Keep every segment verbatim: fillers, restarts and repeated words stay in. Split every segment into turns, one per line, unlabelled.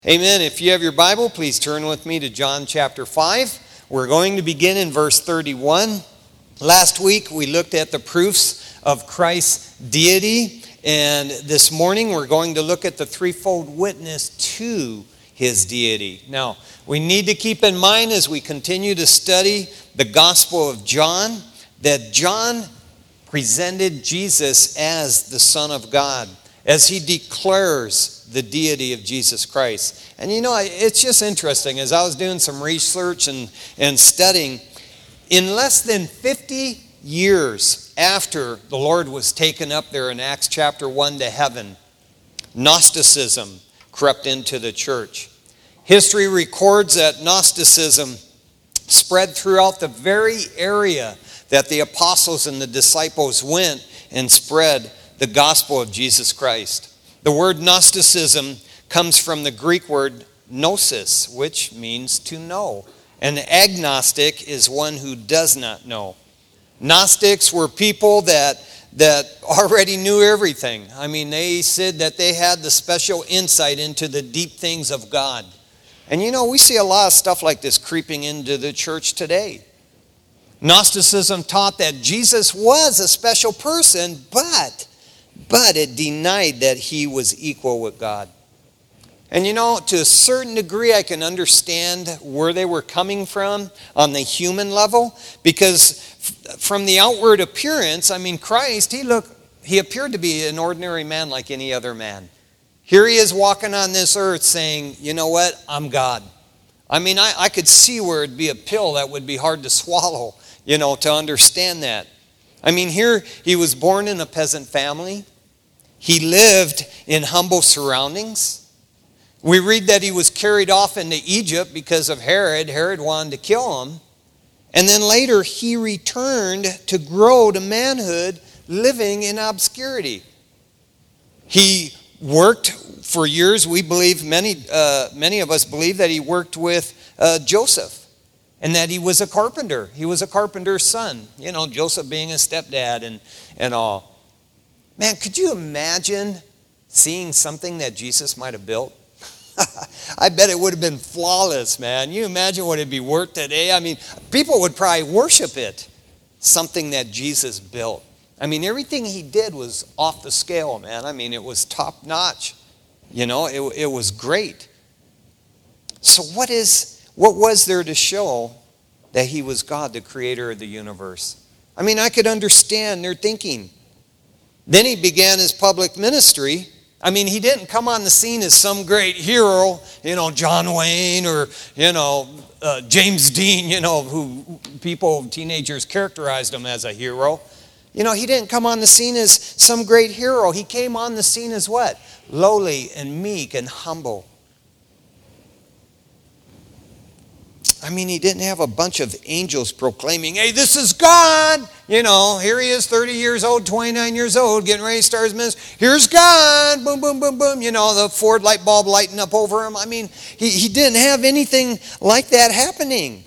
Amen. If you have your Bible, please turn with me to John chapter five. We're going to begin in verse thirty-one. Last week we looked at the proofs of Christ's deity, and this morning we're going to look at the threefold witness to his deity. Now, we need to keep in mind as we continue to study the Gospel of John that John presented Jesus as the Son of God, as he declares the deity of Jesus Christ. And you know, it's just interesting. As I was doing some research and, and studying, in less than fifty years after the Lord was taken up there in Acts chapter one to heaven, Gnosticism crept into the church. History records that Gnosticism spread throughout the very area that the apostles and the disciples went and spread the gospel of Jesus Christ. The word Gnosticism comes from the Greek word gnosis, which means to know. An agnostic is one who does not know. Gnostics were people that, that already knew everything. I mean, they said that they had the special insight into the deep things of God. And you know, we see a lot of stuff like this creeping into the church today. Gnosticism taught that Jesus was a special person, but... But it denied that he was equal with God. And you know, to a certain degree, I can understand where they were coming from on the human level. Because f- from the outward appearance, I mean, Christ, he looked, he appeared to be an ordinary man like any other man. Here he is walking on this earth saying, you know what, I'm God. I mean, I, I could see where it'd be a pill that would be hard to swallow, you know, to understand that. I mean, here he was born in a peasant family. He lived in humble surroundings. We read that he was carried off into Egypt because of Herod. Herod wanted to kill him. And then later he returned to grow to manhood, living in obscurity. He worked for years. We believe, many, uh, many of us believe that he worked with uh, Joseph. And that he was a carpenter. He was a carpenter's son. You know, Joseph being his stepdad and, and all. Man, could you imagine seeing something that Jesus might have built? I bet it would have been flawless, man. You imagine what it'd be worth today? I mean, people would probably worship it. Something that Jesus built. I mean, everything he did was off the scale, man. I mean, it was top notch. You know, it, it was great. So what is, what was there to show that he was God, the creator of the universe? I mean, I could understand their thinking. Then he began his public ministry. I mean, he didn't come on the scene as some great hero, you know, John Wayne or, you know, uh, James Dean, you know, who people, teenagers characterized him as a hero. You know, he didn't come on the scene as some great hero. He came on the scene as what? Lowly and meek and humble. I mean, he didn't have a bunch of angels proclaiming, hey, this is God. You know, here he is, thirty years old, twenty-nine years old, getting ready to start his ministry. Here's God. Boom, boom, boom, boom. You know, the Ford light bulb lighting up over him. I mean, he, he didn't have anything like that happening.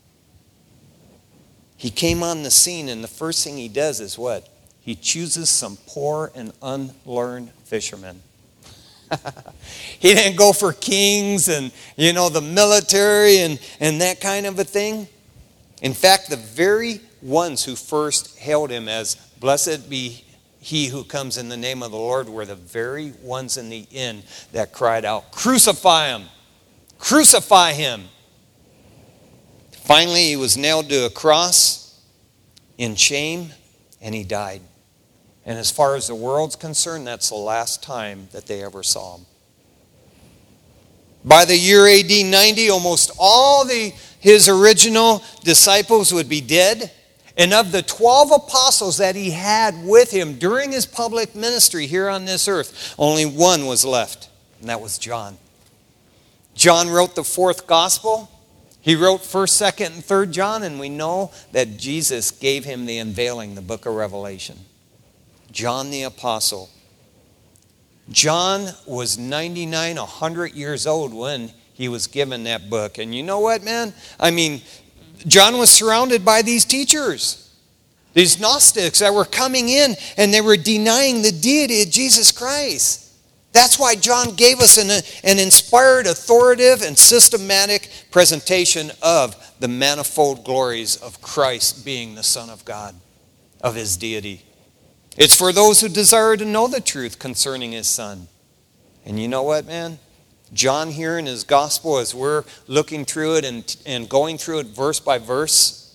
He came on the scene, and the first thing he does is what? He chooses some poor and unlearned fishermen. He didn't go for kings and, you know, the military and, and that kind of a thing. In fact, the very ones who first hailed him as, blessed be he who comes in the name of the Lord, were the very ones in the inn that cried out, crucify him, crucify him. Finally, he was nailed to a cross in shame, and he died. And as far as the world's concerned, that's the last time that they ever saw him. By the year A D ninety, almost all the his original disciples would be dead. And of the twelve apostles that he had with him during his public ministry here on this earth, only one was left, and that was John. John wrote the fourth gospel. He wrote first, second, and third John, and we know that Jesus gave him the unveiling, the book of Revelation. John the apostle. John was ninety-nine, one hundred years old when he was given that book. And you know what, man? I mean, John was surrounded by these teachers, these Gnostics that were coming in and they were denying the deity of Jesus Christ. That's why John gave us an, an inspired, authoritative, and systematic presentation of the manifold glories of Christ being the Son of God, of his deity. It's for those who desire to know the truth concerning his Son. And you know what, man? John here in his gospel, as we're looking through it and, and going through it verse by verse,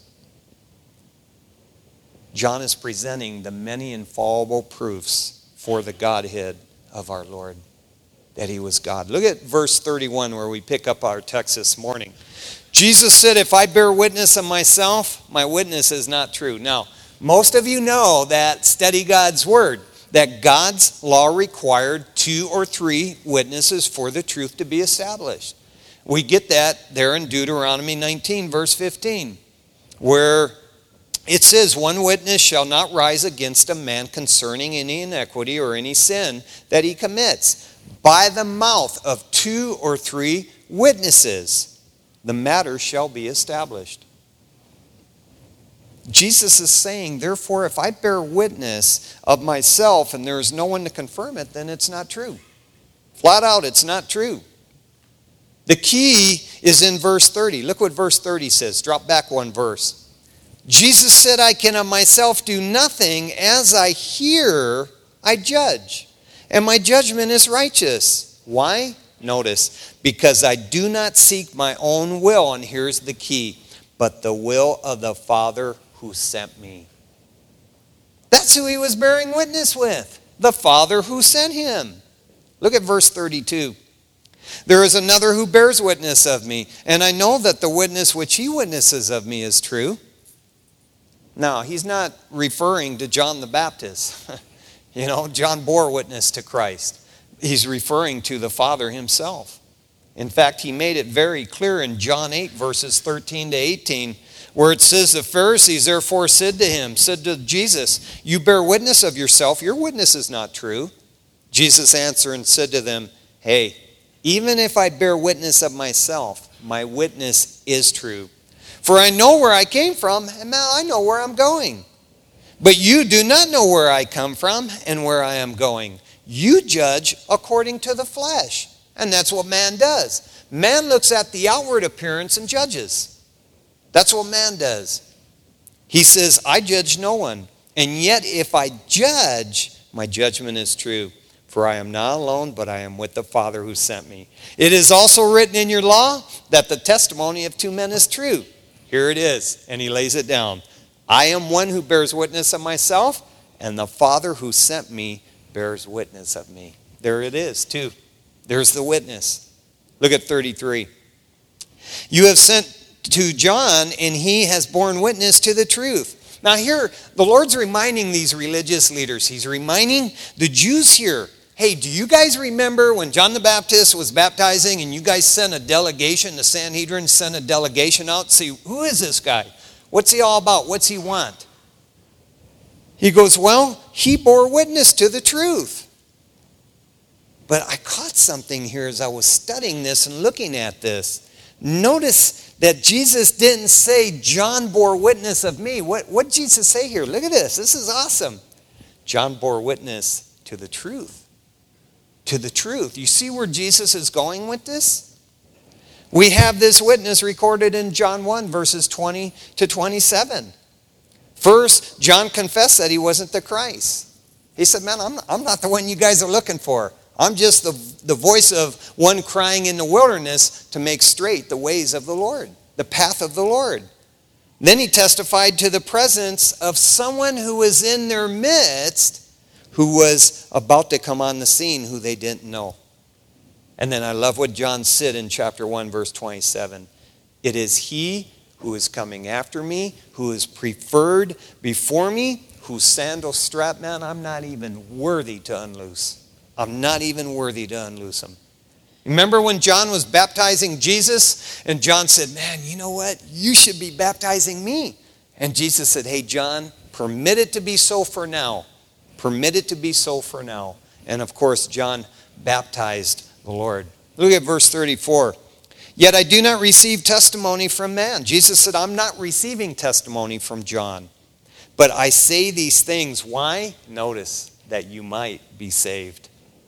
John is presenting the many infallible proofs for the Godhead of our Lord, that he was God. Look at verse thirty-one where we pick up our text this morning. Jesus said, if I bear witness of myself, my witness is not true. Now, most of you know that study God's word, that God's law required two or three witnesses for the truth to be established. We get that there in Deuteronomy nineteen, verse fifteen, where it says, one witness shall not rise against a man concerning any iniquity or any sin that he commits. By the mouth of two or three witnesses, the matter shall be established. Jesus is saying, therefore, if I bear witness of myself and there is no one to confirm it, then it's not true. Flat out, it's not true. The key is in verse thirty. Look what verse thirty says. Drop back one verse. Jesus said, I can of myself do nothing. As I hear, I judge. And my judgment is righteous. Why? Notice, because I do not seek my own will. And here's the key. But the will of the Father who sent me. That's who he was bearing witness with. The Father who sent him. Look at verse thirty-two. There is another who bears witness of me. And I know that the witness which he witnesses of me is true. Now, he's not referring to John the Baptist. You know, John bore witness to Christ. He's referring to the Father himself. In fact, he made it very clear in John eight, verses thirteen to eighteen, where it says, the Pharisees therefore said to him, said to Jesus, you bear witness of yourself, your witness is not true. Jesus answered and said to them, hey, even if I bear witness of myself, my witness is true. For I know where I came from, and now I know where I'm going. But you do not know where I come from and where I am going. You judge according to the flesh. And that's what man does. Man looks at the outward appearance and judges. That's what man does. He says, I judge no one. And yet if I judge, my judgment is true. For I am not alone, but I am with the Father who sent me. It is also written in your law that the testimony of two men is true. Here it is, and he lays it down. I am one who bears witness of myself, and the Father who sent me bears witness of me. There it is, too. There's the witness. Look at thirty-three. You have sent to John, and he has borne witness to the truth. Now here, the Lord's reminding these religious leaders. He's reminding the Jews here, hey, do you guys remember when John the Baptist was baptizing and you guys sent a delegation, the Sanhedrin sent a delegation out to see, who is this guy? What's he all about? What's he want? He goes, well, he bore witness to the truth. But I caught something here as I was studying this and looking at this. Notice that Jesus didn't say, John bore witness of me. What what did Jesus say here? Look at this. This is awesome. John bore witness to the truth. To the truth. You see where Jesus is going with this? We have this witness recorded in John one, verses twenty to twenty-seven. First, John confessed that he wasn't the Christ. He said, man, I'm, I'm not the one you guys are looking for. I'm just the, the voice of one crying in the wilderness to make straight the ways of the Lord, the path of the Lord. Then he testified to the presence of someone who was in their midst, who was about to come on the scene, who they didn't know. And then I love what John said in chapter one, verse twenty-seven. It is he who is coming after me, who is preferred before me, whose sandal strap, man, I'm not even worthy to unloose. I'm not even worthy to unloose him. Remember when John was baptizing Jesus, and John said, man, you know what? You should be baptizing me. And Jesus said, hey, John, permit it to be so for now. Permit it to be so for now. And of course, John baptized the Lord. Look at verse thirty-four. Yet I do not receive testimony from man. Jesus said, I'm not receiving testimony from John. But I say these things. Why? Notice, that you might be saved.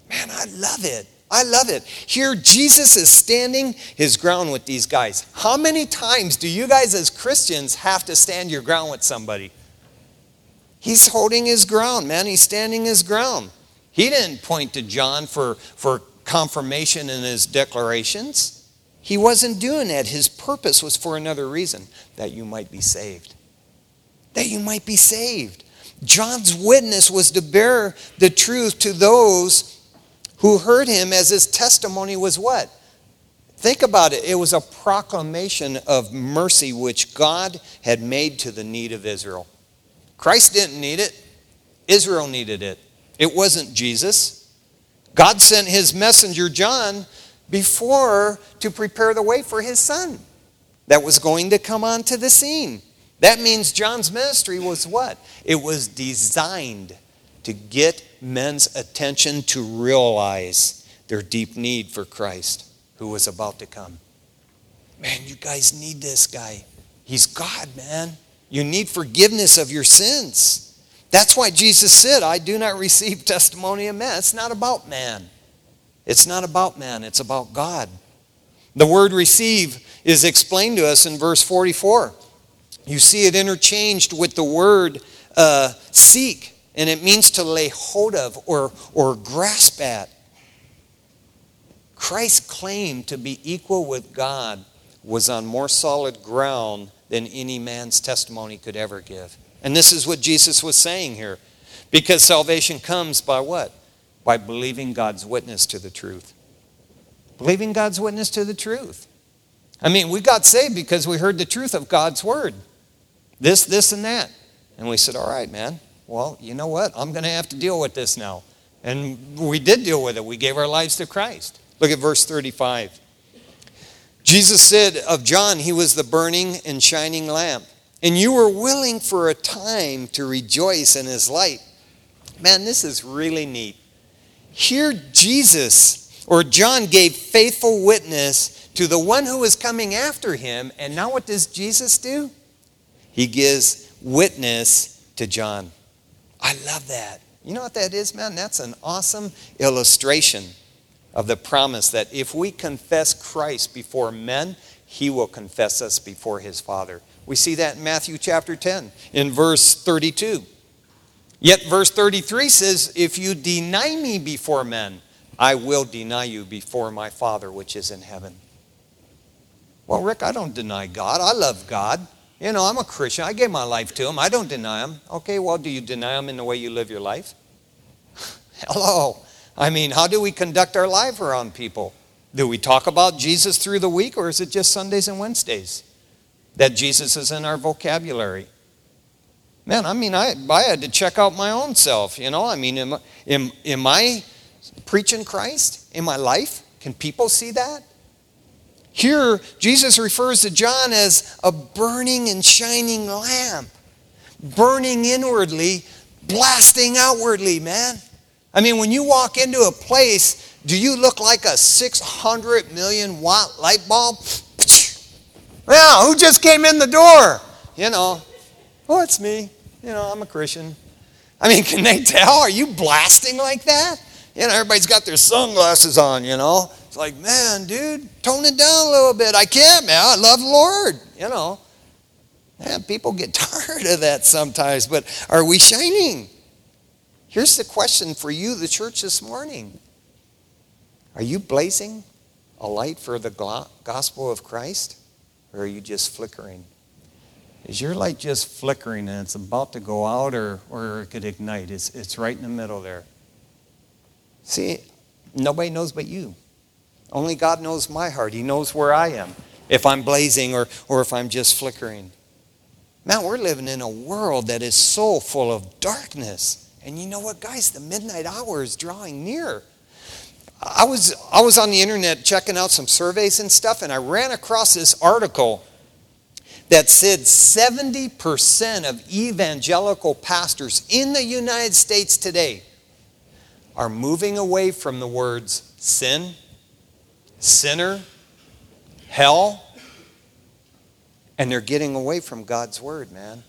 Man, I love it. I love it. Here, Jesus is standing his ground with these guys. How many times do you guys as Christians have to stand your ground with somebody? He's holding his ground, man. He's standing his ground. He didn't point to John for, for confirmation in his declarations. He wasn't doing that. His purpose was for another reason, that you might be saved. That you might be saved. John's witness was to bear the truth to those who heard him, as his testimony was what? Think about it. It was a proclamation of mercy which God had made to the need of Israel. Christ didn't need it. Israel needed it. It wasn't Jesus. God sent his messenger John before to prepare the way for his son that was going to come onto the scene. That means John's ministry was what? It was designed to get men's attention to realize their deep need for Christ who was about to come. Man, you guys need this guy. He's God, man. You need forgiveness of your sins. That's why Jesus said, I do not receive testimony of man. It's not about man. It's not about man. It's about God. The word receive is explained to us in verse forty-four. You see it interchanged with the word uh, seek. And it means to lay hold of or, or grasp at. Christ's claim to be equal with God was on more solid ground than any man's testimony could ever give. And this is what Jesus was saying here. Because salvation comes by what? By believing God's witness to the truth. Believing God's witness to the truth. I mean, we got saved because we heard the truth of God's word. This, this, and that. And we said, all right, man. Well, you know what? I'm going to have to deal with this now. And we did deal with it. We gave our lives to Christ. Look at verse thirty-five. Jesus said of John, he was the burning and shining lamp. And you were willing for a time to rejoice in his light. Man, this is really neat. Here Jesus, or John, gave faithful witness to the one who was coming after him. And now what does Jesus do? He gives witness to John. I love that. You know what that is, man? That's an awesome illustration of the promise that if we confess Christ before men, he will confess us before his Father. We see that in Matthew chapter ten, in verse thirty-two. Yet verse thirty-three says, if you deny me before men, I will deny you before my Father which is in heaven. Well, Rick, I don't deny God. I love God. You know, I'm a Christian. I gave my life to him. I don't deny him. Okay, well, do you deny him in the way you live your life? Hello. I mean, how do we conduct our life around people? Do we talk about Jesus through the week, or is it just Sundays and Wednesdays that Jesus is in our vocabulary? Man, I mean, I, I had to check out my own self, you know. I mean, am, am, am I preaching Christ in my life? Can people see that? Here, Jesus refers to John as a burning and shining lamp. Burning inwardly, blasting outwardly, man. I mean, when you walk into a place, do you look like a six hundred million watt light bulb? Yeah, who just came in the door? You know, oh, it's me. You know, I'm a Christian. I mean, can they tell? Are you blasting like that? You know, everybody's got their sunglasses on, you know. It's like, man, dude, tone it down a little bit. I can't, man. I love the Lord, you know. Man, people get tired of that sometimes, but are we shining? Here's the question for you, the church, this morning. Are you blazing a light for the gospel of Christ, or are you just flickering? Is your light just flickering and it's about to go out, or, or it could ignite? It's, it's right in the middle there. See, nobody knows but you. Only God knows my heart. He knows where I am, if I'm blazing or, or if I'm just flickering. Man, we're living in a world that is so full of darkness. And you know what, guys? The midnight hour is drawing near. I was, I was on the internet checking out some surveys and stuff, and I ran across this article that said seventy percent of evangelical pastors in the United States today are moving away from the words sin, sinner, hell, and they're getting away from God's word, man.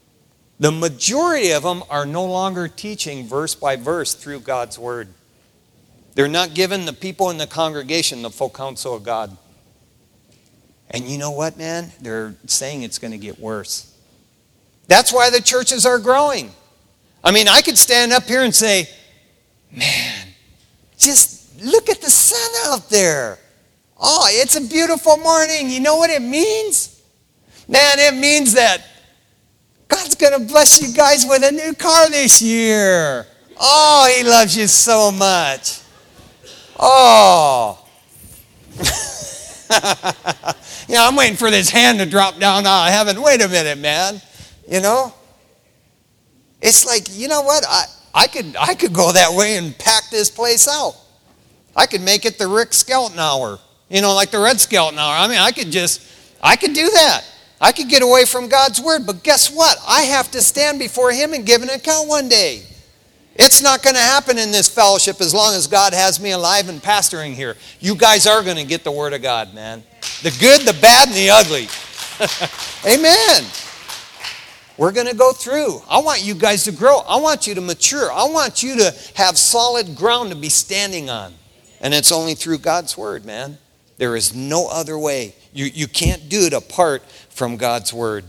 The majority of them are no longer teaching verse by verse through God's word. They're not giving the people in the congregation the full counsel of God. And you know what, man? They're saying it's going to get worse. That's why the churches are growing. I mean, I could stand up here and say, man, just look at the sun out there. Oh, it's a beautiful morning. You know what it means? Man, it means that God's going to bless you guys with a new car this year. Oh, he loves you so much. Oh. Yeah, I'm waiting for this hand to drop down out of heaven. Wait a minute, man. You know? It's like, you know what? I, I could I could go that way and pack this place out. I could make it the Rick Skelton hour. You know, like the Red Skelton hour. I mean, I could just, I could do that. I could get away from God's word. But guess what? I have to stand before him and give an account one day. It's not going to happen in this fellowship as long as God has me alive and pastoring here. You guys are going to get the word of God, man. The good, the bad, and the ugly. Amen. We're going to go through. I want you guys to grow. I want you to mature. I want you to have solid ground to be standing on. And it's only through God's word, man. There is no other way. You, you can't do it apart from God's word.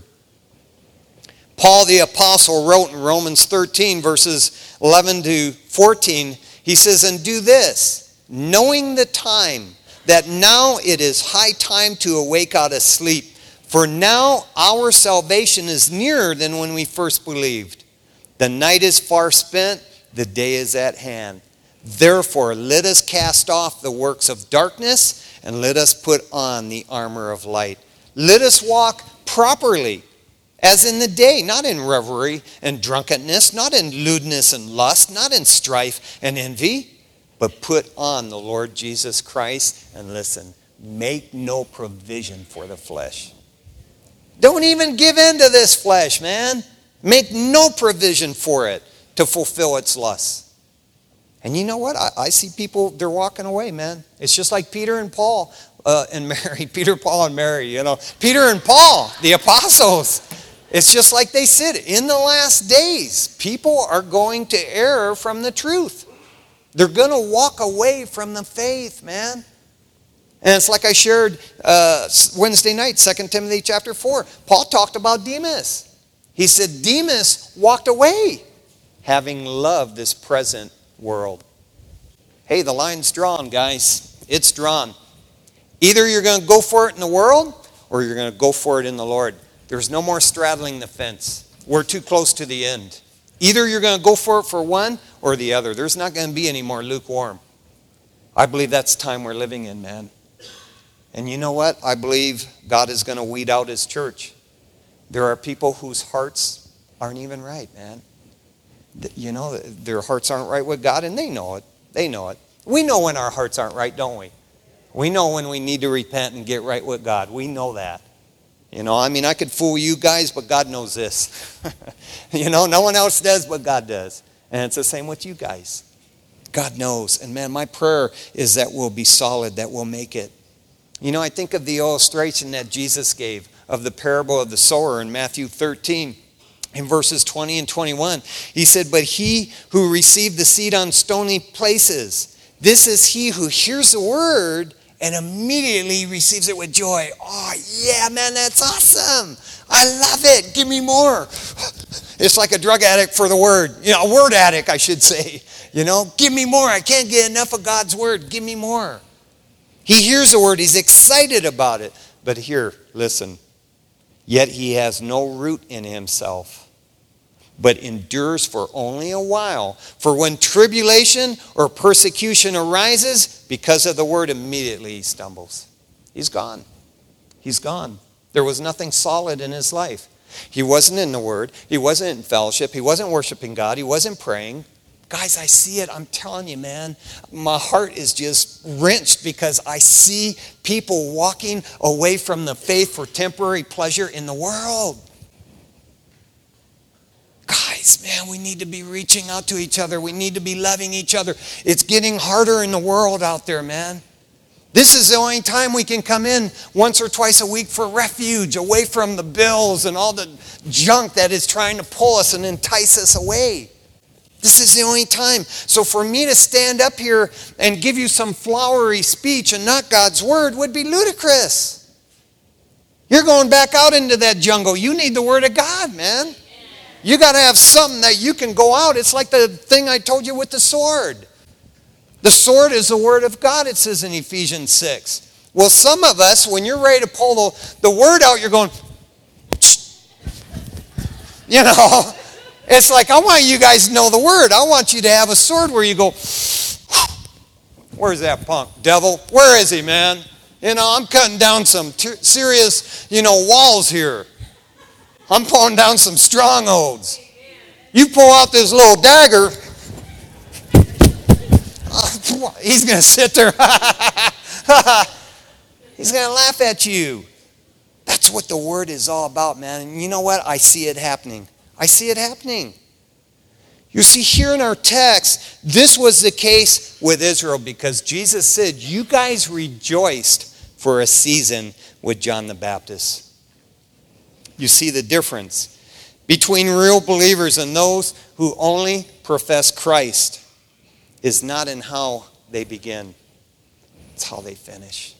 Paul the apostle wrote in Romans thirteen, verses eleven to fourteen, he says, and do this, knowing the time, that now it is high time to awake out of sleep. For now our salvation is nearer than when we first believed. The night is far spent, the day is at hand. Therefore, let us cast off the works of darkness, and let us put on the armor of light. Let us walk properly, as in the day, not in revelry and drunkenness, not in lewdness and lust, not in strife and envy, but put on the Lord Jesus Christ. And listen, make no provision for the flesh. Don't even give in to this flesh, man. Make no provision for it to fulfill its lusts. And you know what? I, I see people, they're walking away, man. It's just like Peter and Paul uh, and Mary. Peter, Paul, and Mary, you know. Peter and Paul, the apostles. It's just like they said, in the last days, people are going to err from the truth. They're going to walk away from the faith, man. And it's like I shared uh, Wednesday night, Second Timothy chapter four. Paul talked about Demas. He said Demas walked away, having loved this present world. Hey, the line's drawn, guys. It's drawn. Either you're going to go for it in the world, or you're going to go for it in the Lord. There's no more straddling the fence. We're too close to the end. Either you're going to go for it for one or the other. There's not going to be any more lukewarm. I believe that's the time we're living in, man. And you know what? I believe God is going to weed out his church. There are people whose hearts aren't even right, man. You know, their hearts aren't right with God, and they know it. They know it. We know when our hearts aren't right, don't we? We know when we need to repent and get right with God. We know that. You know, I mean, I could fool you guys, but God knows this. You know, no one else does, but God does. And it's the same with you guys. God knows. And man, my prayer is that we'll be solid, that we'll make it. You know, I think of the illustration that Jesus gave of the parable of the sower in Matthew thirteen. In verses twenty and twenty-one, he said, but he who received the seed on stony places, this is he who hears the word and immediately receives it with joy. Oh, yeah, man, that's awesome. I love it. Give me more. It's like a drug addict for the word. You know, a word addict, I should say. You know, give me more. I can't get enough of God's word. Give me more. He hears the word. He's excited about it. But here, listen. Yet he has no root in himself, but endures for only a while. For when tribulation or persecution arises, because of the word, immediately he stumbles. He's gone. He's gone. There was nothing solid in his life. He wasn't in the word. He wasn't in fellowship. He wasn't worshiping God. He wasn't praying. Guys, I see it. I'm telling you, man. My heart is just wrenched because I see people walking away from the faith for temporary pleasure in the world. Guys, man, we need to be reaching out to each other. We need to be loving each other. It's getting harder in the world out there, man. This is the only time we can come in once or twice a week for refuge, away from the bills and all the junk that is trying to pull us and entice us away. This is the only time. So for me to stand up here and give you some flowery speech and not God's word would be ludicrous. You're going back out into that jungle. You need the word of God, man. You got to have something that you can go out. It's like the thing I told you with the sword. The sword is the word of God, it says in Ephesians six. Well, some of us, when you're ready to pull the, the word out, you're going, you know, it's like, I want you guys to know the word. I want you to have a sword where you go, where's that punk? Devil, where is he, man? You know, I'm cutting down some ter- serious, you know, walls here. I'm pulling down some strongholds. You pull out this little dagger, he's going to sit there. He's going to laugh at you. That's what the word is all about, man. And you know what? I see it happening. I see it happening. You see, here in our text, this was the case with Israel because Jesus said, you guys rejoiced for a season with John the Baptist. You see the difference between real believers and those who only profess Christ is not in how they begin. It's how they finish.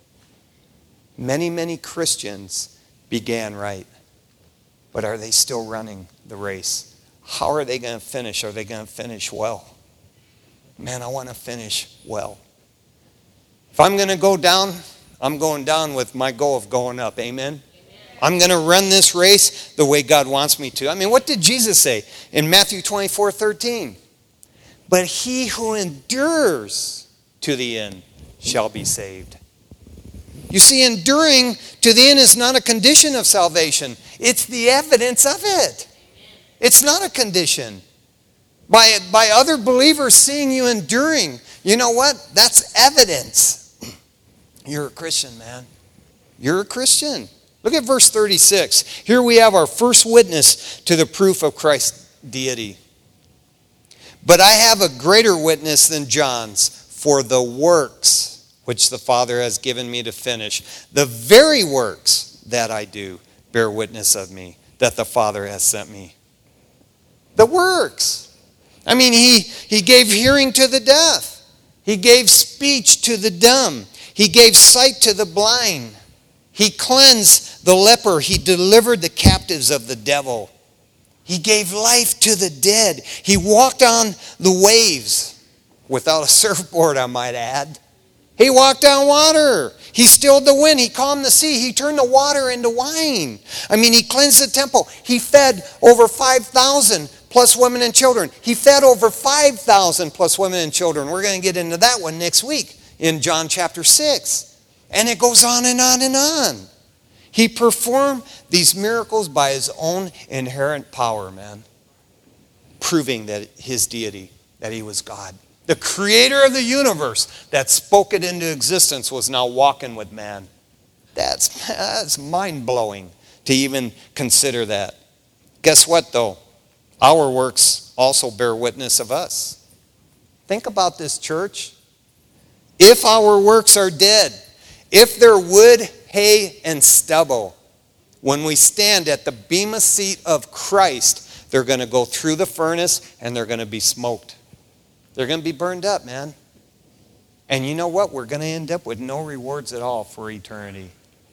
Many, many Christians began right, but are they still running the race? How are they going to finish? Are they going to finish well? Man, I want to finish well. If I'm going to go down, I'm going down with my goal of going up. Amen? I'm going to run this race the way God wants me to. I mean, what did Jesus say in Matthew twenty-four thirteen? But he who endures to the end shall be saved. You see, enduring to the end is not a condition of salvation. It's the evidence of it. It's not a condition. By, by other believers seeing you enduring, you know what? That's evidence. You're a Christian, man. You're a Christian. Look at verse thirty-six. Here we have our first witness to the proof of Christ's deity. But I have a greater witness than John's, for the works which the Father has given me to finish, the very works that I do bear witness of me, that the Father has sent me. The works. I mean, he, he gave hearing to the deaf. He gave speech to the dumb. He gave sight to the blind. He cleansed the leper. He delivered the captives of the devil. He gave life to the dead. He walked on the waves without a surfboard, I might add. He walked on water. He stilled the wind. He calmed the sea. He turned the water into wine. I mean, he cleansed the temple. He fed over five thousand plus women and children. He fed over five thousand plus women and children. We're going to get into that one next week in John chapter six. And it goes on and on and on. He performed these miracles by his own inherent power, man. Proving that his deity, that he was God. The creator of the universe that spoke it into existence was now walking with man. That's, that's mind-blowing to even consider that. Guess what, though? Our works also bear witness of us. Think about this, church. If our works are dead, if they're wood, hay, and stubble, when we stand at the bema seat of Christ, they're going to go through the furnace and they're going to be smoked. They're going to be burned up, man. And you know what? We're going to end up with no rewards at all for eternity.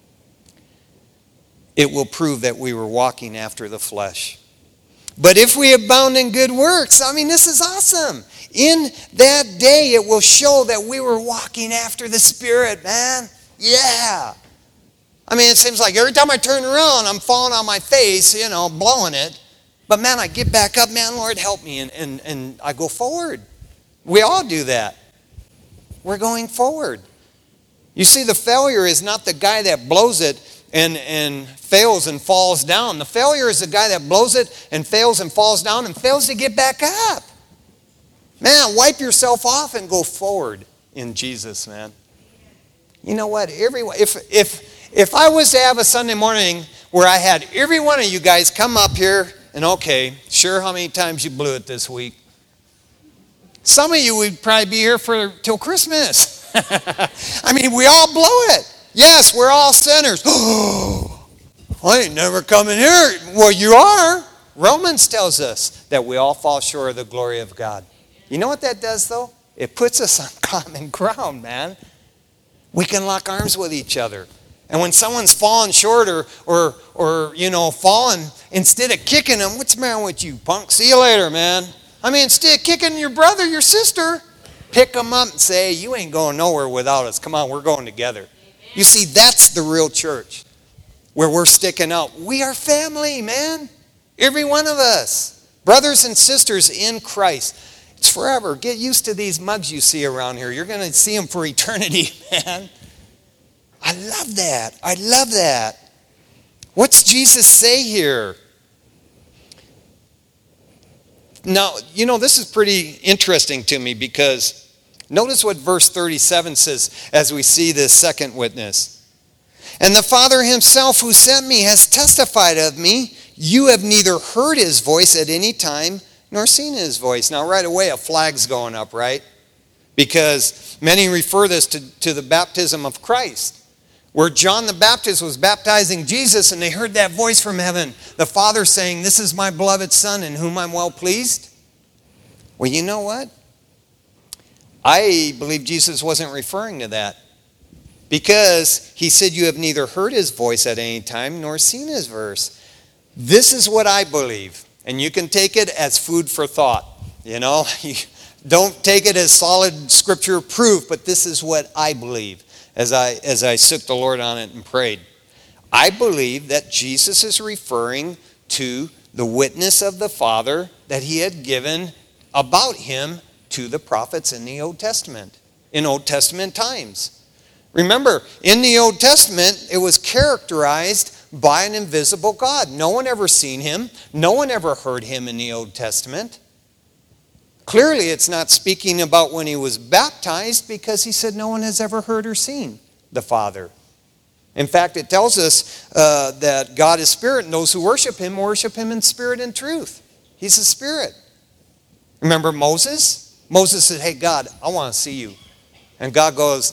It will prove that we were walking after the flesh. But if we abound in good works, I mean, this is awesome. In that day, it will show that we were walking after the Spirit, man. Yeah. I mean, it seems like every time I turn around, I'm falling on my face, you know, blowing it. But man, I get back up, man, Lord, help me. And, and, and I go forward. We all do that. We're going forward. You see, the failure is not the guy that blows it and, and fails and falls down. The failure is the guy that blows it and fails and falls down and fails to get back up. Man, wipe yourself off and go forward in Jesus, man. You know what? Everyone, if if if I was to have a Sunday morning where I had every one of you guys come up here and okay, sure, how many times you blew it this week? Some of you would probably be here for till Christmas. I mean, we all blow it. Yes, we're all sinners. Oh, I ain't never coming here. Well, you are. Romans tells us that we all fall short of the glory of God. You know what that does, though? It puts us on common ground, man. We can lock arms with each other. And when someone's fallen short or, or, or you know, fallen, instead of kicking them, what's the matter with you, punk? See you later, man. I mean, instead of kicking your brother, your sister, pick them up and say, you ain't going nowhere without us. Come on, we're going together. You see, that's the real church, where we're sticking out. We are family, man. Every one of us. Brothers and sisters in Christ. It's forever. Get used to these mugs you see around here. You're going to see them for eternity, man. I love that. I love that. What's Jesus say here? Now, you know, this is pretty interesting to me because notice what verse thirty-seven says as we see this second witness. And the Father himself who sent me has testified of me. You have neither heard his voice at any time nor seen his voice. Now, right away, a flag's going up, right? Because many refer this to, to the baptism of Christ, where John the Baptist was baptizing Jesus and they heard that voice from heaven, the Father saying, this is my beloved Son in whom I'm well pleased. Well, you know what? I believe Jesus wasn't referring to that, because he said you have neither heard his voice at any time nor seen his verse. This is what I believe, and you can take it as food for thought. You know, don't take it as solid scripture proof, but this is what I believe as I as I took the Lord on it and prayed. I believe that Jesus is referring to the witness of the Father that he had given about him to the prophets in the Old Testament, in Old Testament times. Remember, in the Old Testament, it was characterized by an invisible God. No one ever seen him. No one ever heard him in the Old Testament. Clearly, it's not speaking about when he was baptized, because he said no one has ever heard or seen the Father. In fact, it tells us uh, that God is spirit, and those who worship him worship him in spirit and truth. He's a spirit. Remember Moses? Moses said, hey, God, I want to see you. And God goes,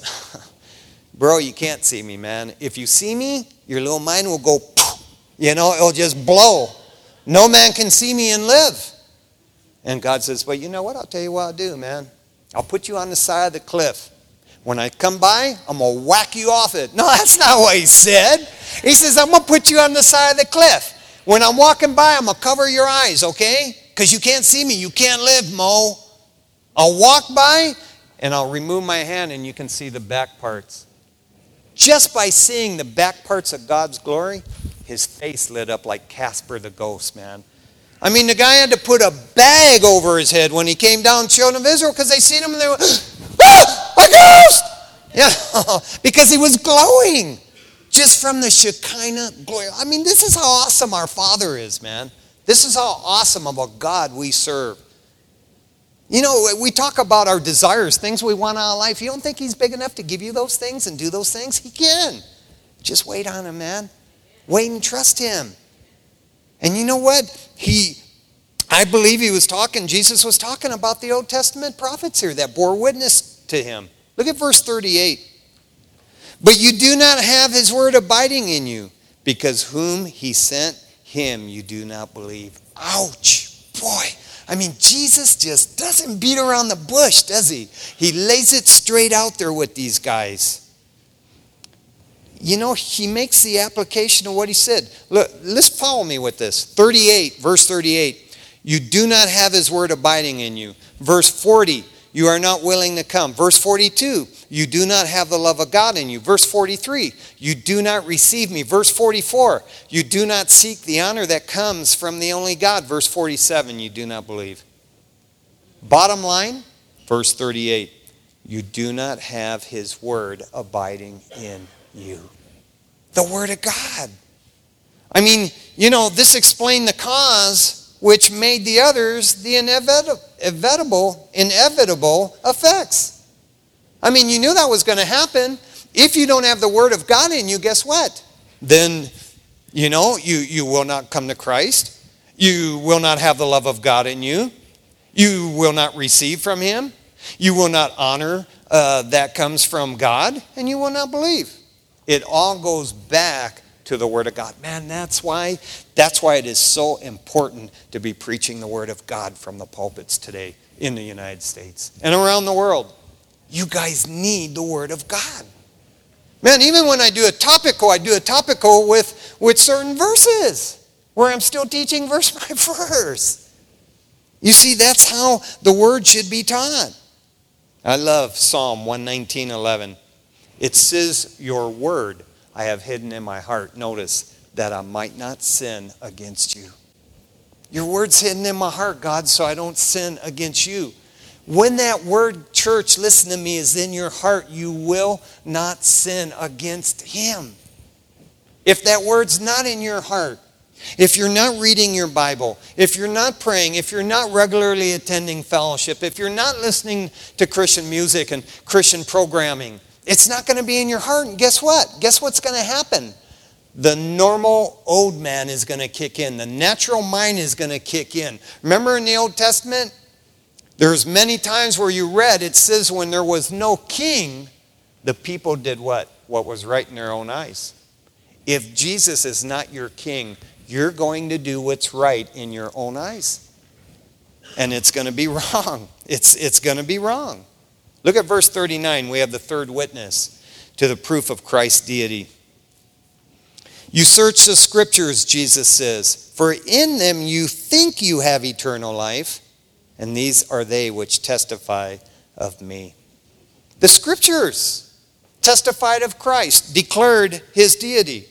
bro, you can't see me, man. If you see me, your little mind will go, you know, it'll just blow. No man can see me and live. And God says, well, you know what? I'll tell you what I'll do, man. I'll put you on the side of the cliff. When I come by, I'm going to whack you off it. No, that's not what he said. He says, I'm going to put you on the side of the cliff. When I'm walking by, I'm going to cover your eyes, okay? Because you can't see me. You can't live, Mo. I'll walk by, and I'll remove my hand, and you can see the back parts. Just by seeing the back parts of God's glory, his face lit up like Casper the Ghost, man. I mean, the guy had to put a bag over his head when he came down children of Israel, because they seen him and they were, ah, a ghost! Yeah, because he was glowing just from the Shekinah glory. I mean, this is how awesome our Father is, man. This is how awesome of a God we serve. You know, we talk about our desires, things we want out of life. You don't think he's big enough to give you those things and do those things? He can. Just wait on him, man. Wait and trust him. And you know what? He, I believe he was talking, Jesus was talking about the Old Testament prophets here that bore witness to him. Look at verse thirty-eight. But you do not have his word abiding in you, because whom he sent, him you do not believe. Ouch. Boy. I mean, Jesus just doesn't beat around the bush, does he? He lays it straight out there with these guys. You know, he makes the application of what he said. Look, let's follow me with this. thirty-eight, verse thirty-eight. You do not have his word abiding in you. Verse forty, you are not willing to come. Verse forty-two, you do not have the love of God in you. Verse forty-three, you do not receive me. Verse forty-four, you do not seek the honor that comes from the only God. Verse forty-seven, you do not believe. Bottom line, verse thirty-eight, you do not have his word abiding in you. The word of God. I mean, you know, this explained the cause which made the others the inevitable, inevitable effects. I mean, you knew that was going to happen. If you don't have the word of God in you, guess what? Then, you know, you, you will not come to Christ. You will not have the love of God in you. You will not receive from him. You will not honor uh, that comes from God. And you will not believe. It all goes back to the Word of God. Man, that's why, that's why it is so important to be preaching the Word of God from the pulpits today in the United States and around the world. You guys need the Word of God. Man, even when I do a topical, I do a topical with, with certain verses where I'm still teaching verse by verse. You see, that's how the Word should be taught. I love Psalm one nineteen eleven. It says, your word I have hidden in my heart. Notice, that I might not sin against you. Your word's hidden in my heart, God, so I don't sin against you. When that word, church, listen to me, is in your heart, you will not sin against Him. If that word's not in your heart, if you're not reading your Bible, if you're not praying, if you're not regularly attending fellowship, if you're not listening to Christian music and Christian programming, it's not going to be in your heart. And guess what? Guess what's going to happen? The normal old man is going to kick in. The natural mind is going to kick in. Remember in the Old Testament, there's many times where you read, it says when there was no king, the people did what? What was right in their own eyes. If Jesus is not your king, you're going to do what's right in your own eyes. And it's going to be wrong. It's, it's going to be wrong. Look at verse thirty-nine. We have the third witness to the proof of Christ's deity. You search the scriptures, Jesus says, for in them you think you have eternal life, and these are they which testify of me. The scriptures testified of Christ, declared His deity.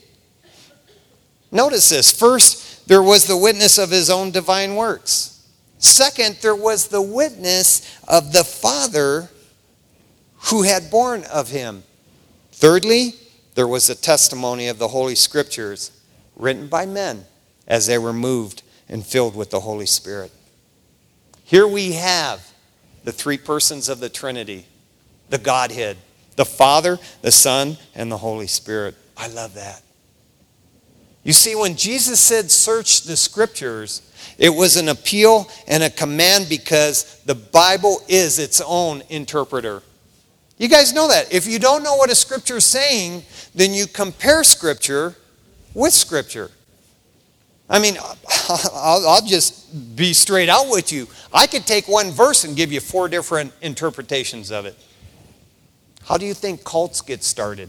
Notice this. First, there was the witness of His own divine works. Second, there was the witness of the Father who had borne of Him. Thirdly, there was the testimony of the Holy Scriptures written by men as they were moved and filled with the Holy Spirit. Here we have the three persons of the Trinity, the Godhead, the Father, the Son, and the Holy Spirit. I love that. You see, when Jesus said search the Scriptures, it was an appeal and a command because the Bible is its own interpreter. You guys know that. If you don't know what a Scripture is saying, then you compare Scripture with Scripture. I mean, I'll, I'll just be straight out with you. I could take one verse and give you four different interpretations of it. How do you think cults get started?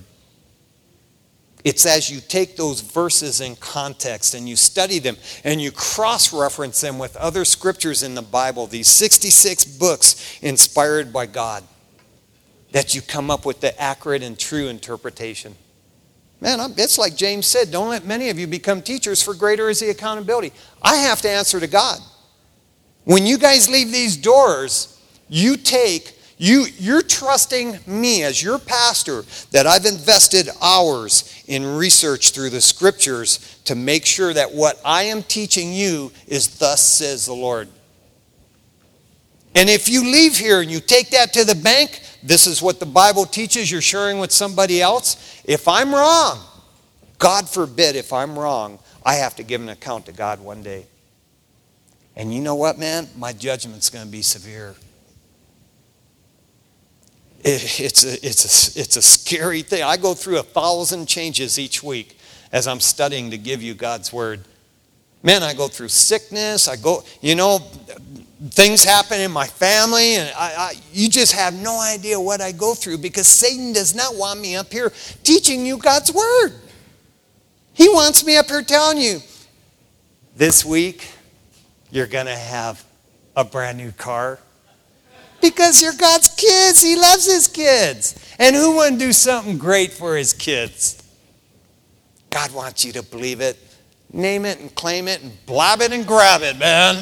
It's as you take those verses in context and you study them and you cross-reference them with other scriptures in the Bible, these sixty-six books inspired by God, that you come up with the accurate and true interpretation. Man, it's like James said, don't let many of you become teachers, for greater is the accountability. I have to answer to God. When you guys leave these doors, you take, you, you're trusting me as your pastor that I've invested hours in research through the scriptures to make sure that what I am teaching you is thus says the Lord. And if you leave here and you take that to the bank, this is what the Bible teaches, you're sharing with somebody else. If I'm wrong, God forbid if I'm wrong, I have to give an account to God one day. And you know what, man? My judgment's going to be severe. It, it's, a, it's, a, it's a scary thing. I go through a thousand changes each week as I'm studying to give you God's word. Man, I go through sickness. I go, you know, things happen in my family, and I, I, you just have no idea what I go through because Satan does not want me up here teaching you God's word. He wants me up here telling you, this week, you're going to have a brand new car. Because you're God's kids. He loves His kids. And who wouldn't do something great for His kids? God wants you to believe it. Name it and claim it and blab it and grab it, man.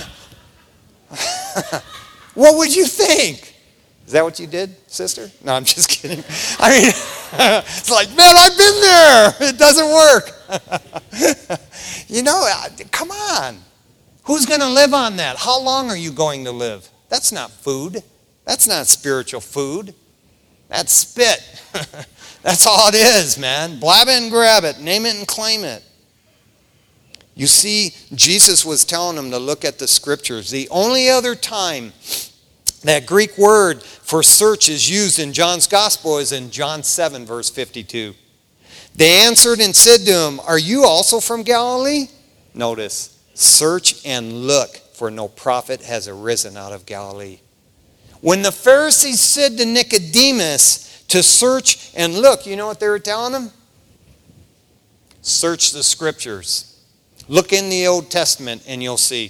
What would you think? Is that what you did, sister? No, I'm just kidding. I mean, it's like, man, I've been there. It doesn't work. You know, come on. Who's going to live on that? How long are you going to live? That's not food. That's not spiritual food. That's spit. That's all it is, man. Blab it and grab it. Name it and claim it. You see, Jesus was telling them to look at the scriptures. The only other time that Greek word for search is used in John's gospel is in John seven, verse fifty-two. They answered and said to him, are you also from Galilee? Notice, search and look, for no prophet has arisen out of Galilee. When the Pharisees said to Nicodemus to search and look, you know what they were telling him? Search the scriptures. Look in the Old Testament and you'll see.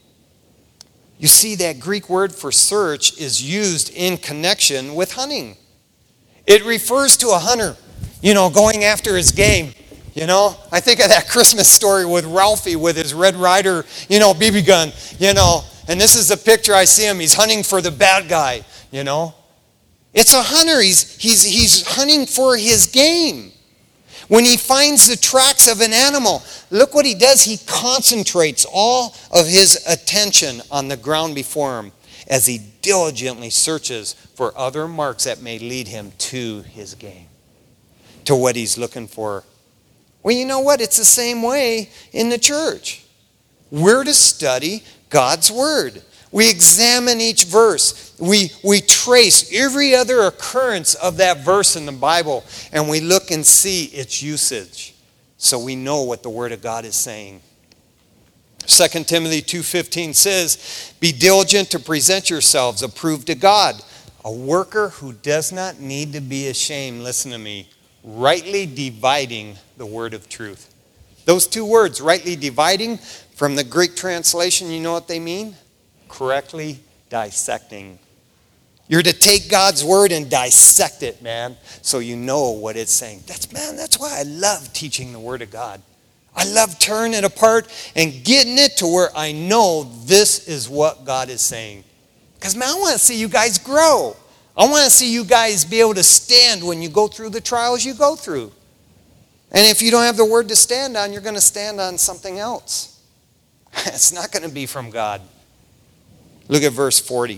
You see, that Greek word for search is used in connection with hunting. It refers to a hunter, you know, going after his game. You know, I think of that Christmas story with Ralphie with his Red Ryder, you know, B B gun, you know. And this is the picture I see him. He's hunting for the bad guy, you know. It's a hunter. He's, he's, he's hunting for his game. When he finds the tracks of an animal, look what he does. He concentrates all of his attention on the ground before him as he diligently searches for other marks that may lead him to his game, to what he's looking for. Well, you know what? It's the same way in the church. We're to study God's Word. We examine each verse. We, we trace every other occurrence of that verse in the Bible, and we look and see its usage so we know what the Word of God is saying. Second Timothy two fifteen says, be diligent to present yourselves approved to God, a worker who does not need to be ashamed, listen to me, rightly dividing the word of truth. Those two words, rightly dividing, from the Greek translation, you know what they mean? Correctly dissecting. You're to take God's word and dissect it, man, so you know what it's saying. That's, man, that's why I love teaching the word of God. I love tearing it apart and getting it to where I know this is what God is saying. Because, man, I want to see you guys grow. I want to see you guys be able to stand when you go through the trials you go through. And if you don't have the word to stand on, you're going to stand on something else. It's not going to be from God. Look at verse forty.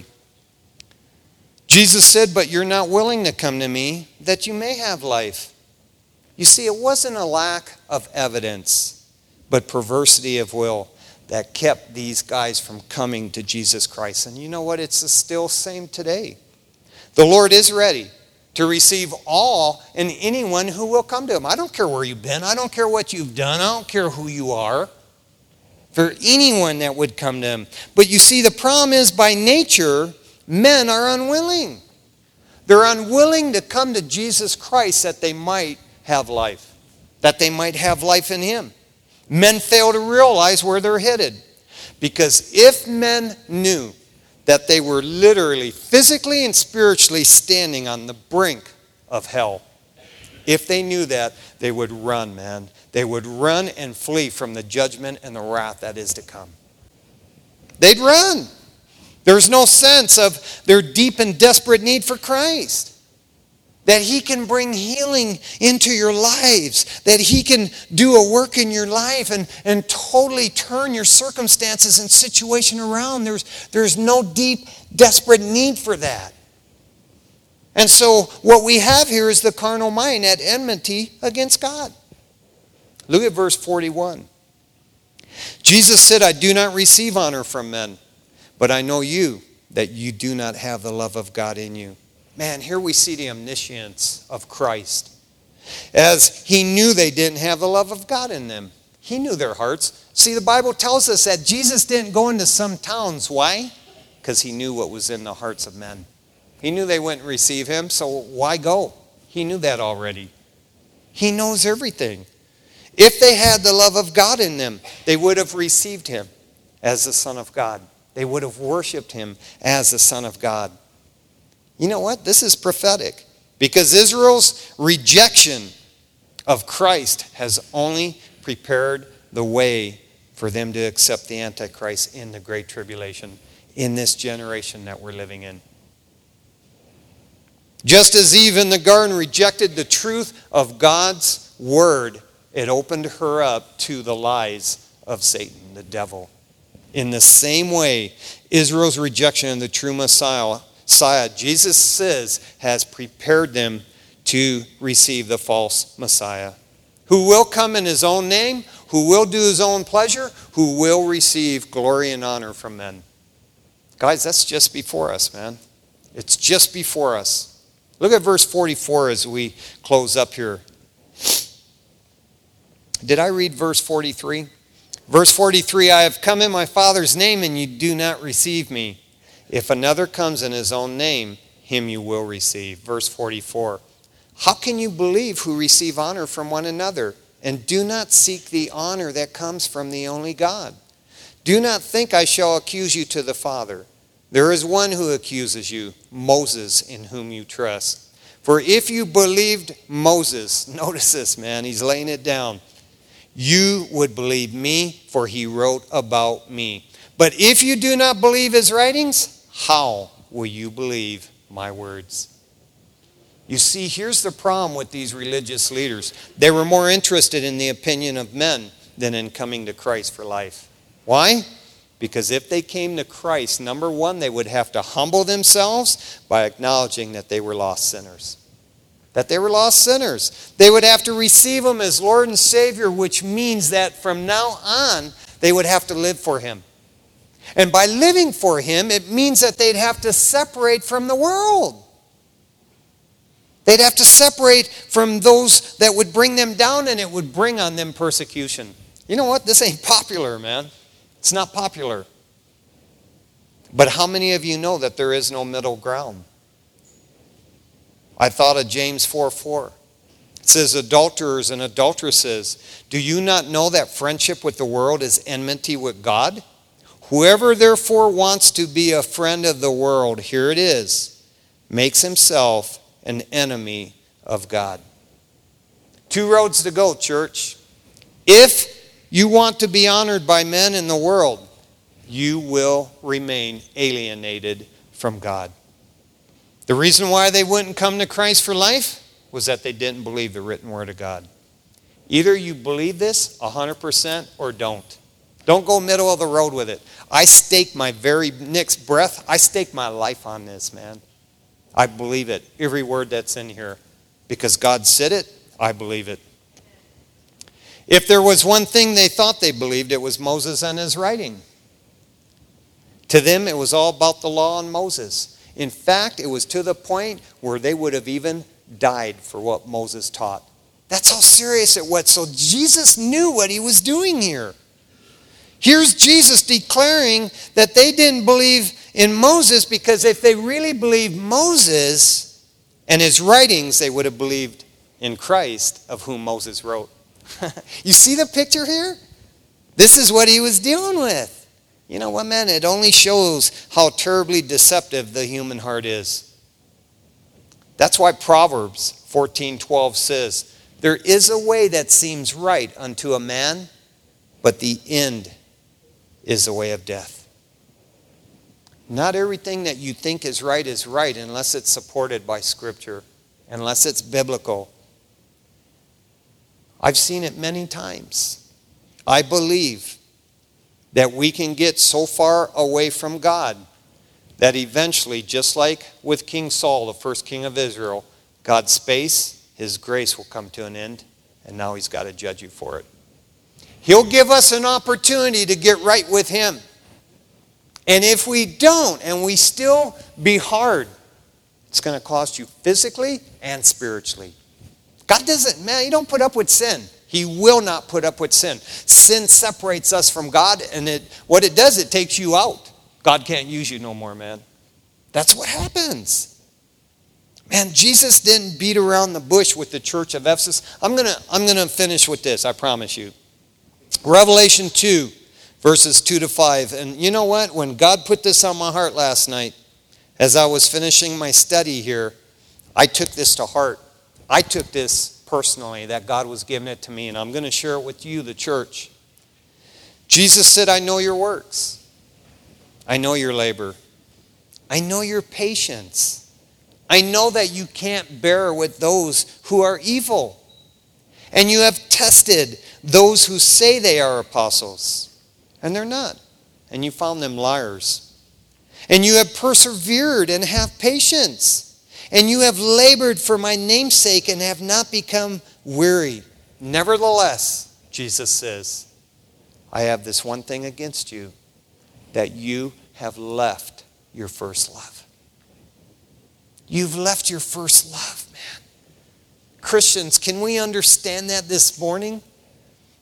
Jesus said, but you're not willing to come to me that you may have life. You see, it wasn't a lack of evidence, but perversity of will that kept these guys from coming to Jesus Christ. And you know what? It's the still same today. The Lord is ready to receive all and anyone who will come to him. I don't care where you've been. I don't care what you've done. I don't care who you are. For anyone that would come to him. But you see, the problem is by nature, men are unwilling. They're unwilling to come to Jesus Christ that they might have life. That they might have life in him. Men fail to realize where they're headed. Because if men knew that they were literally, physically and spiritually standing on the brink of hell, if they knew that, they would run, man. They would run and flee from the judgment and the wrath that is to come. They'd run. There's no sense of their deep and desperate need for Christ. That he can bring healing into your lives. That he can do a work in your life and, and totally turn your circumstances and situation around. There's, there's no deep, desperate need for that. And so what we have here is the carnal mind at enmity against God. Look at verse forty-one. Jesus said, I do not receive honor from men, but I know you, that you do not have the love of God in you. Man, here we see the omniscience of Christ. As he knew they didn't have the love of God in them. He knew their hearts. See, the Bible tells us that Jesus didn't go into some towns. Why? Because he knew what was in the hearts of men. He knew they wouldn't receive him, so why go? He knew that already. He knows everything. If they had the love of God in them, they would have received him as the Son of God. They would have worshiped him as the Son of God. You know what? This is prophetic. Because Israel's rejection of Christ has only prepared the way for them to accept the Antichrist in the Great Tribulation, in this generation that we're living in. Just as Eve in the garden rejected the truth of God's word, it opened her up to the lies of Satan, the devil. In the same way, Israel's rejection of the true Messiah, Messiah, Jesus says, has prepared them to receive the false Messiah, who will come in his own name, who will do his own pleasure, who will receive glory and honor from men. Guys, that's just before us, man. It's just before us. Look at verse forty-four as we close up here. Did I read verse forty-three? Verse forty-three, I have come in my Father's name, and you do not receive me. If another comes in his own name, him you will receive. Verse forty-four, how can you believe who receive honor from one another, and do not seek the honor that comes from the only God? Do not think I shall accuse you to the Father. There is one who accuses you, Moses, in whom you trust. For if you believed Moses, notice this, man, he's laying it down, you would believe me, for he wrote about me. But if you do not believe his writings, how will you believe my words? You see, here's the problem with these religious leaders. They were more interested in the opinion of men than in coming to Christ for life. Why? Because if they came to Christ, number one, they would have to humble themselves by acknowledging that they were lost sinners. That they were lost sinners. They would have to receive him as Lord and Savior, which means that from now on, they would have to live for him. And by living for him, it means that they'd have to separate from the world. They'd have to separate from those that would bring them down, and it would bring on them persecution. You know what? This ain't popular, man. It's not popular. But how many of you know that there is no middle ground? I thought of James four four. It says, adulterers and adulteresses, do you not know that friendship with the world is enmity with God? Whoever therefore wants to be a friend of the world, here it is, makes himself an enemy of God. Two roads to go, church. If you want to be honored by men in the world, you will remain alienated from God. The reason why they wouldn't come to Christ for life was that they didn't believe the written word of God. Either you believe this one hundred percent or don't. Don't go middle of the road with it. I stake my very next breath, I stake my life on this, man. I believe it, every word that's in here. Because God said it, I believe it. If there was one thing they thought they believed, it was Moses and his writing. To them, it was all about the law and Moses. In fact, it was to the point where they would have even died for what Moses taught. That's how serious it was. So Jesus knew what he was doing here. Here's Jesus declaring that they didn't believe in Moses because if they really believed Moses and his writings, they would have believed in Christ, of whom Moses wrote. You see the picture here? This is what he was dealing with. You know what, man? It only shows how terribly deceptive the human heart is. That's why Proverbs fourteen twelve says, there is a way that seems right unto a man, but the end is the way of death. Not everything that you think is right is right unless it's supported by Scripture, unless it's biblical. I've seen it many times. I believe that we can get so far away from God that eventually, just like with King Saul, the first king of Israel, God's space, his grace will come to an end, and now he's got to judge you for it. He'll give us an opportunity to get right with him. And if we don't, and we still be hard, it's going to cost you physically and spiritually. God doesn't, man, you don't put up with sin. He will not put up with sin. Sin separates us from God, and it, what it does, it takes you out. God can't use you no more, man. That's what happens. Man, Jesus didn't beat around the bush with the church of Ephesus. I'm going to I'm going to finish with this, I promise you. Revelation two, verses two to five. And you know what? When God put this on my heart last night, as I was finishing my study here, I took this to heart. I took this personally, that God was giving it to me, and I'm going to share it with you, the church. Jesus said, I know your works. I know your labor. I know your patience. I know that you can't bear with those who are evil. And you have tested those who say they are apostles, and they're not. And you found them liars. And you have persevered and have patience. And you have labored for my name's sake and have not become weary. Nevertheless, Jesus says, I have this one thing against you, that you have left your first love. You've left your first love, man. Christians, can we understand that this morning?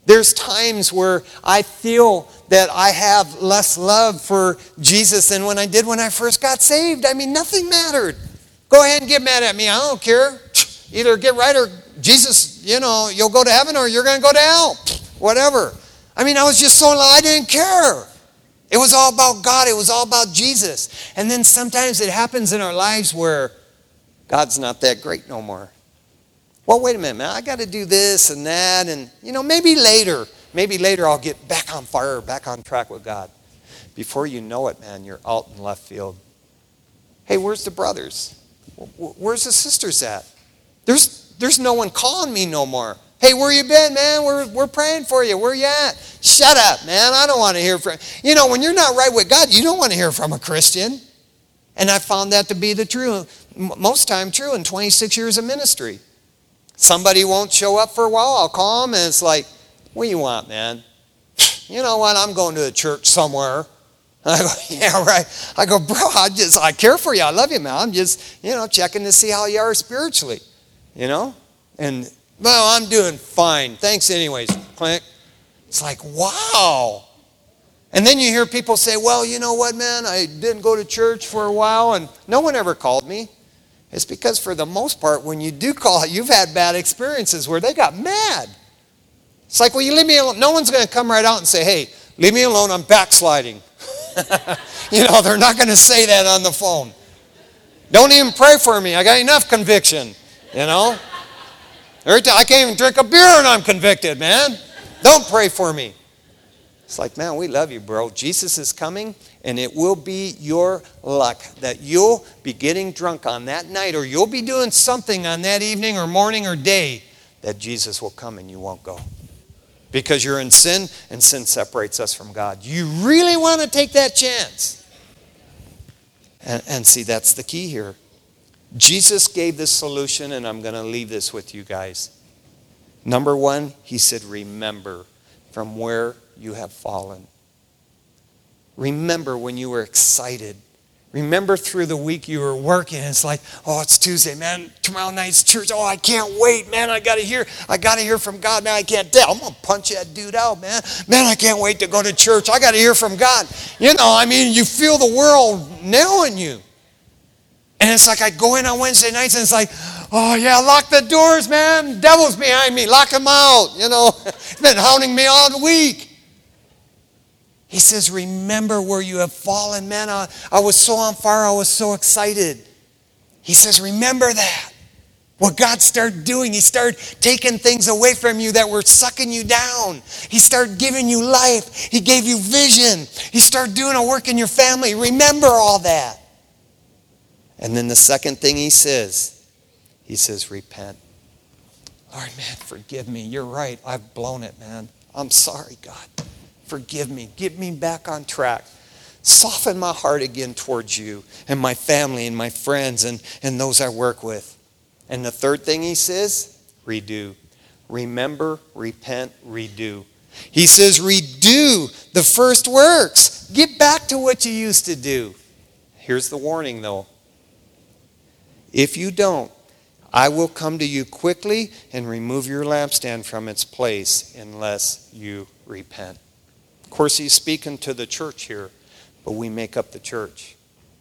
There's times where I feel that I have less love for Jesus than when I did when I first got saved. I mean, nothing mattered. Go ahead and get mad at me. I don't care. Either get right or Jesus, you know, you'll go to heaven or you're going to go to hell. Whatever. I mean, I was just so, I didn't care. It was all about God. It was all about Jesus. And then sometimes it happens in our lives where God's not that great no more. Well, wait a minute, man. I got to do this and that. And, you know, maybe later, maybe later I'll get back on fire, back on track with God. Before you know it, man, you're out in left field. Hey, where's the brothers? Where's the sisters at? There's there's no one calling me no more. Hey, where you been, man? We're we're praying for you. Where you at? Shut up, man. I don't want to hear from you. Know, when you're not right with God, you don't want to hear from a Christian. And I found that to be the true, most time true in twenty-six years of ministry. Somebody won't show up for a while. I'll call them, and it's like, what do you want, man? You know what? I'm going to a church somewhere. I go, yeah, right. I go, bro, I just, I care for you. I love you, man. I'm just, you know, checking to see how you are spiritually, you know? And, well, I'm doing fine. Thanks anyways. Click. It's like, wow. And then you hear people say, well, you know what, man? I didn't go to church for a while, and no one ever called me. It's because for the most part, when you do call, you've had bad experiences where they got mad. It's like, well, you leave me alone. No one's going to come right out and say, hey, leave me alone. I'm backsliding. You know, they're not going to say that on the phone. Don't even pray for me. I got enough conviction, you know. I can't even drink a beer and I'm convicted, man. Don't pray for me. It's like, man, we love you, bro. Jesus is coming, and it will be your luck that you'll be getting drunk on that night, or you'll be doing something on that evening or morning or day that Jesus will come and you won't go. Because you're in sin, and sin separates us from God. You really want to take that chance. And, and see, that's the key here. Jesus gave this solution, and I'm going to leave this with you guys. Number one, he said, remember from where you have fallen. Remember when you were excited. Remember through the week you were working, and it's like, oh, it's Tuesday, man. Tomorrow night's church. Oh, I can't wait, man. I got to hear. I got to hear from God, man. I can't tell. I'm going to punch that dude out, man. Man, I can't wait to go to church. I got to hear from God. You know, I mean, you feel the world nailing you. And it's like I go in on Wednesday nights, and it's like, oh, yeah, lock the doors, man. Devil's behind me. Lock him out. You know, he's been hounding me all the week. He says, remember where you have fallen, man. I, I was so on fire. I was so excited. He says, remember that. What God started doing, he started taking things away from you that were sucking you down. He started giving you life. He gave you vision. He started doing a work in your family. Remember all that. And then the second thing he says, he says, repent. Lord, man, forgive me. You're right. I've blown it, man. I'm sorry, God. Forgive me. Get me back on track. Soften my heart again towards you and my family and my friends and, and those I work with. And the third thing he says, redo. Remember, repent, redo. He says, redo the first works. Get back to what you used to do. Here's the warning, though. If you don't, I will come to you quickly and remove your lampstand from its place unless you repent. Of course, he's speaking to the church here, but we make up the church.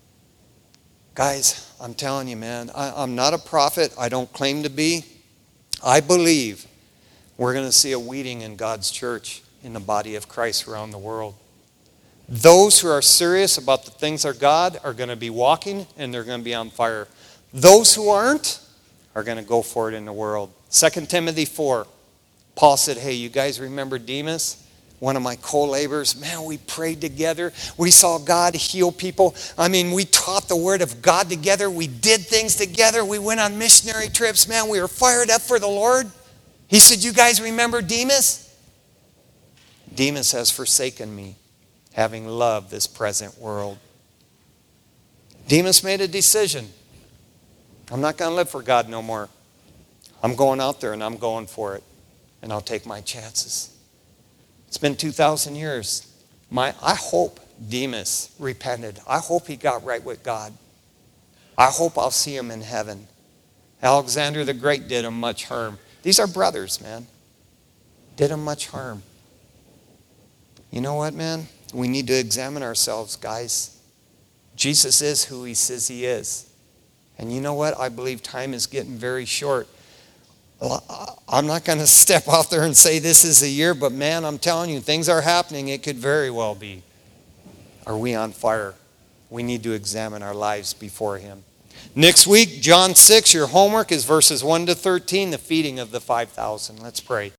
Guys, I'm telling you, man, I, I'm not a prophet. I don't claim to be. I believe we're going to see a weeding in God's church in the body of Christ around the world. Those who are serious about the things of God are going to be walking, and they're going to be on fire. Those who aren't are going to go for it in the world. Second Timothy four, Paul said, hey, you guys remember Demas? One of my co-laborers, man, we prayed together. We saw God heal people. I mean, we taught the word of God together. We did things together. We went on missionary trips. Man, we were fired up for the Lord. He said, you guys remember Demas? Demas has forsaken me, having loved this present world. Demas made a decision. I'm not going to live for God no more. I'm going out there and I'm going for it. And I'll take my chances. It's been two thousand years. My, I hope Demas repented. I hope he got right with God. I hope I'll see him in heaven. Alexander the Great did him much harm. These are brothers, man. did them much harm. You know what, man? We need to examine ourselves, guys. Jesus is who he says he is. And you know what? I believe time is getting very short. I'm not going to step out there and say this is a year, but man, I'm telling you, things are happening. It could very well be. Are we on fire? We need to examine our lives before him. Next week, John six, your homework is verses one to thirteen, the feeding of the five thousand. Let's pray.